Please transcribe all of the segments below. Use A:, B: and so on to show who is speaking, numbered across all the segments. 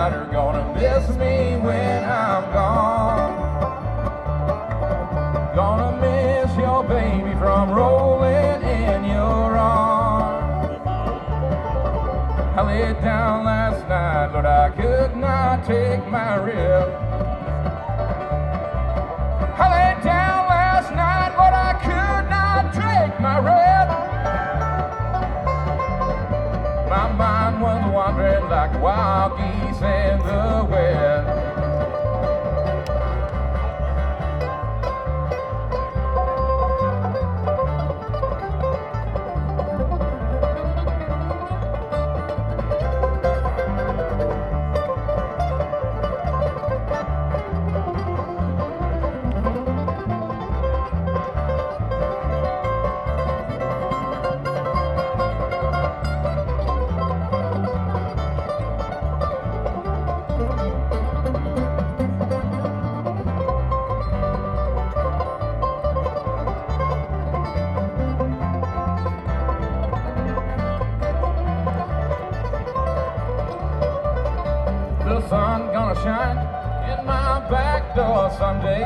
A: rider gonna miss me when I'm gone. Gonna miss your baby from rolling in your arms. I laid down last night, but I could not take my rib. I laid down last night, but I could not take my rib. My mind was wandering like wild geese in the wind. The sun gonna shine in my back door someday.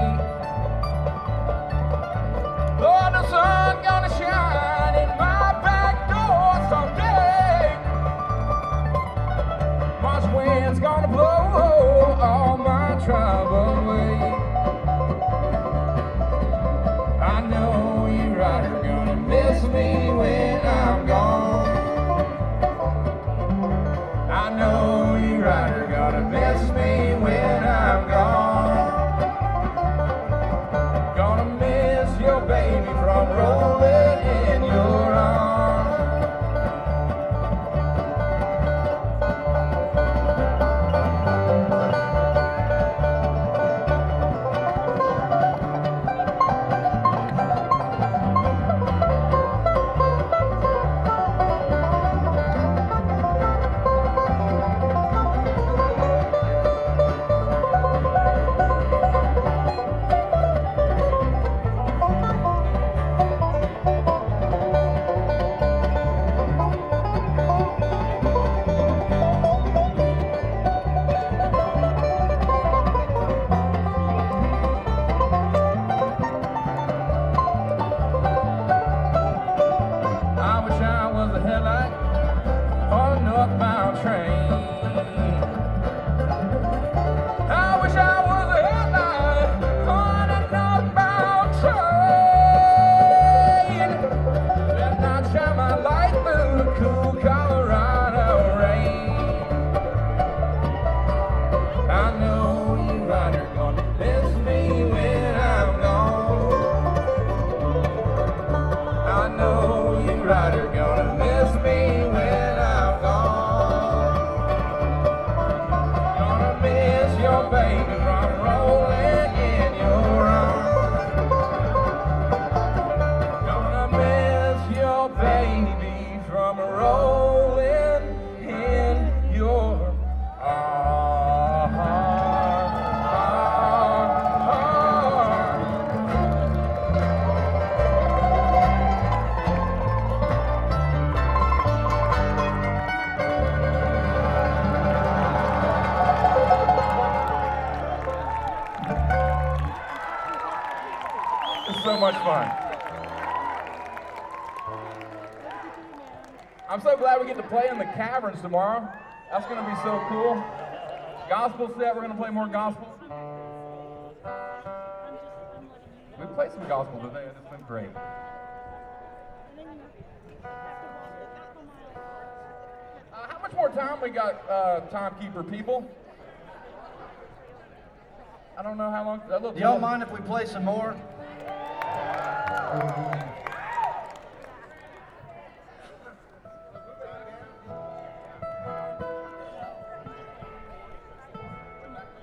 A: Lord, the sun gonna shine in my back door someday. March wind's gonna blow all my trouble away. I know you rider gonna miss me when I'm gone. I know you rider gonna miss me when I'm gone. Gonna miss your baby from rolling in your arms. I wish I was a headlight on a northbound train. I wish I was a headlight on a northbound train. Let not shine my light through the cool Colorado rain. I know you rider gonna miss me when I'm gone. I know you rider gonna miss me when I'm gone. Gonna miss your baby from rolling in your arms. Gonna miss your baby from rolling in your arms. It's so much fun. I'm so glad we get to play in the caverns tomorrow. That's going to be so cool. Gospel set, we're going to play more gospel. We played some gospel today, and it's been great. How much more time we got, timekeeper people? I don't know how long.
B: Do y'all mind if we play some more?